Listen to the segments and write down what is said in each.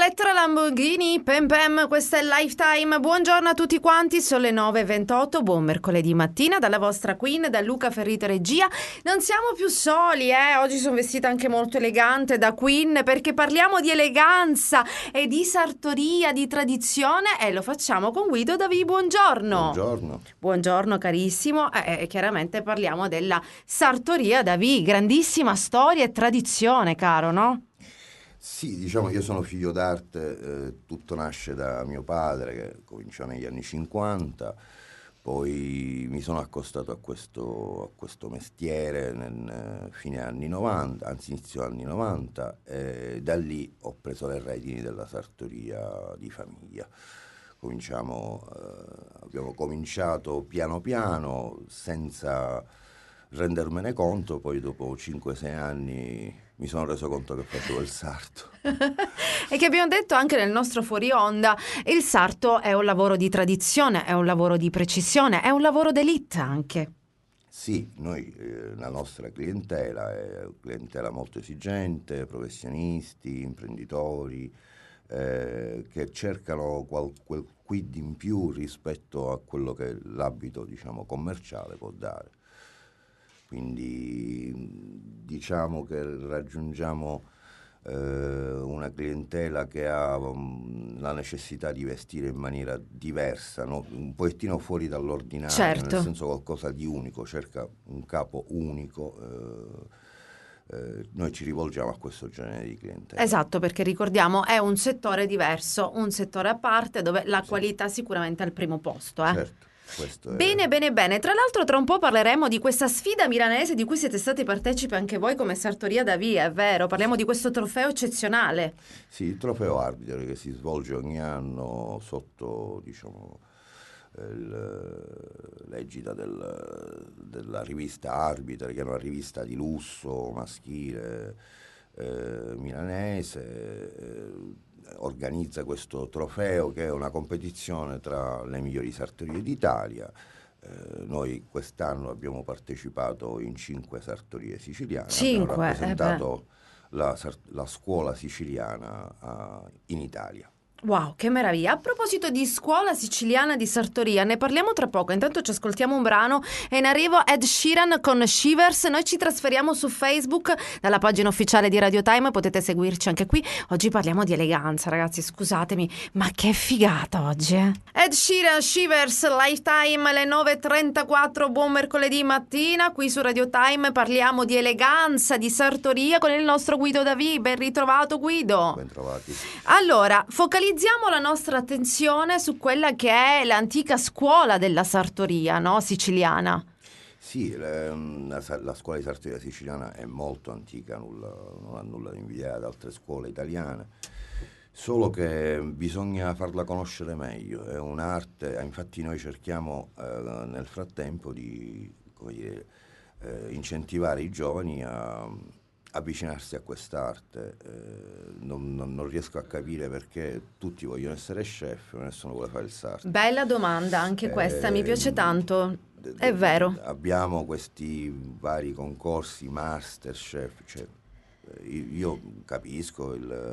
Elettra Lamborghini, Pem Pem, questa è Lifetime. Buongiorno a tutti quanti, sono le 9:28, buon mercoledì mattina dalla vostra Queen, da Luca Ferrito regia. Non siamo più soli, oggi sono vestita anche molto elegante da Queen perché parliamo di eleganza e di sartoria, di tradizione e lo facciamo con Guido Davi. Buongiorno. Buongiorno. Buongiorno carissimo, chiaramente parliamo della sartoria Davi, grandissima storia e tradizione, caro, no? Sì, diciamo, io sono figlio d'arte, tutto nasce da mio padre che cominciò negli anni 50, poi mi sono accostato a questo mestiere nel fine anni 90, anzi inizio anni 90, e da lì ho preso le redini della sartoria di famiglia. Abbiamo cominciato piano piano senza rendermene conto, poi dopo 5-6 anni mi sono reso conto che facevo il sarto. E che abbiamo detto anche nel nostro fuori onda, il sarto è un lavoro di tradizione, è un lavoro di precisione, è un lavoro d'élite anche. Sì, noi, la nostra clientela è clientela molto esigente, professionisti, imprenditori, che cercano quel quid in più rispetto a quello che l'abito, diciamo, commerciale può dare. Quindi diciamo che raggiungiamo una clientela che ha la necessità di vestire in maniera diversa, no? Un pochettino fuori dall'ordinario, Certo. nel senso qualcosa di unico, cerca un capo unico. Noi ci rivolgiamo a questo genere di clientela. Esatto, perché ricordiamo è un settore diverso, un settore a parte dove la qualità sicuramente è al primo posto. Certo. Questo Bene, è... bene. Tra l'altro tra un po' parleremo di questa sfida milanese di cui siete stati partecipi anche voi come Sartoria Davi, è vero? Parliamo di questo trofeo eccezionale. Sì, il trofeo arbitro che si svolge ogni anno sotto, diciamo, l'egida della rivista Arbiter, che è una rivista di lusso maschile milanese. Organizza questo trofeo che è una competizione tra le migliori sartorie d'Italia. Noi quest'anno abbiamo partecipato in 5 sartorie siciliane, abbiamo rappresentato la scuola siciliana in Italia. Wow, che meraviglia. A proposito di scuola siciliana di sartoria, ne parliamo tra poco. Intanto ci ascoltiamo un brano e in arrivo Ed Sheeran con Shivers. Noi ci trasferiamo su Facebook dalla pagina ufficiale di Radio Time, potete seguirci anche qui. Oggi parliamo di eleganza, ragazzi, scusatemi, ma che figata oggi, Ed Sheeran, Shivers, Lifetime, alle 9:34, buon mercoledì mattina. Qui su Radio Time parliamo di eleganza, di sartoria con il nostro Guido Davi. Ben ritrovato, Guido. Ben trovati. Allora, focalizziamo la nostra attenzione su quella che è l'antica scuola della sartoria, no? Siciliana. Sì, la scuola di sartoria siciliana è molto antica, non ha nulla di invidiare ad altre scuole italiane, solo che bisogna farla conoscere meglio, è un'arte, infatti noi cerchiamo nel frattempo di, come dire, incentivare i giovani a avvicinarsi a quest'arte. Non riesco a capire perché tutti vogliono essere chef e nessuno vuole fare il sarto. Bella domanda, anche questa mi piace tanto, è vero. Abbiamo questi vari concorsi, Masterchef, cioè, io capisco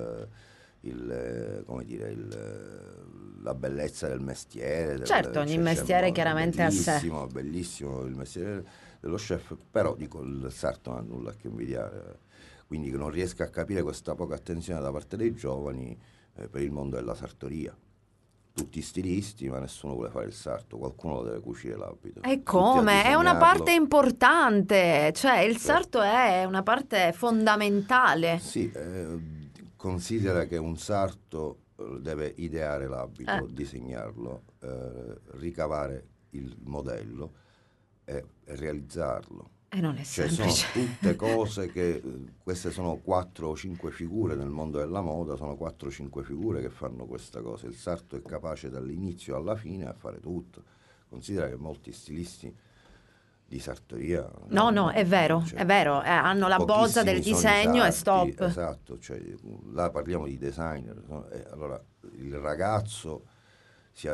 la bellezza del mestiere. Certo, ogni mestiere chiaramente ha sé. Bellissimo il mestiere dello chef, però dico il sarto non ha nulla a che invidiare, quindi non riesco a capire questa poca attenzione da parte dei giovani per il mondo della sartoria. Tutti stilisti, ma nessuno vuole fare il sarto, qualcuno lo deve cucire l'abito. E come? È una parte importante, cioè il sarto è una parte fondamentale. Sì, considera che un sarto deve ideare l'abito, disegnarlo, ricavare il modello e realizzarlo. E non è semplice. Sono tutte cose che, queste sono 4 o 5 figure nel mondo della moda, sono 4 o 5 figure che fanno questa cosa. Il sarto è capace dall'inizio alla fine a fare tutto. Considera che molti stilisti di sartoria... No, è vero, hanno la bozza del disegno e stop. Esatto, cioè, là parliamo di designer, no? Allora il ragazzo si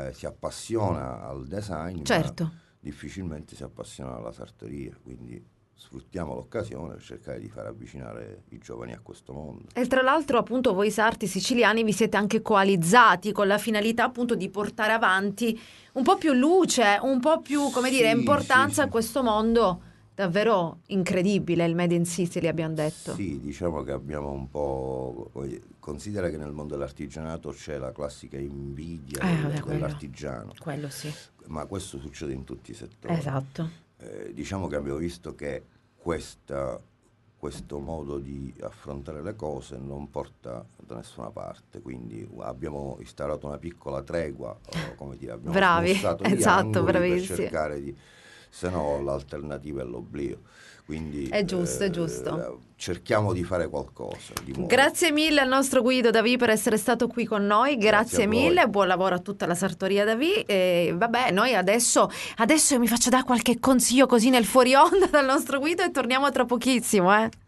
appassiona al design, certo, ma difficilmente si appassiona alla sartoria, quindi sfruttiamo l'occasione per cercare di far avvicinare i giovani a questo mondo. E tra l'altro appunto voi sarti siciliani vi siete anche coalizzati con la finalità appunto di portare avanti un po' più luce, un po' più, come dire, Sì, importanza sì, a questo mondo davvero incredibile, il Made in Sicily abbiamo detto. Sì, diciamo che abbiamo un po'. Considera che nel mondo dell'artigianato c'è la classica invidia Vabbè, dell'artigiano, quello sì. ma questo succede in tutti i settori. Esatto. Diciamo che abbiamo visto che questo modo di affrontare le cose non porta da nessuna parte, quindi abbiamo instaurato una piccola tregua, come dire, abbiamo Bravi, smussato gli esatto, angoli per bravissimi. cercare di, se no l'alternativa è l'oblio. Quindi È giusto, è giusto. cerchiamo di fare qualcosa di nuovo. Grazie mille al nostro Guido Davì per essere stato qui con noi, grazie Grazie a voi. mille, buon lavoro a tutta la sartoria Davì e vabbè, noi adesso io mi faccio dare qualche consiglio così nel fuori onda dal nostro Guido e torniamo tra pochissimo,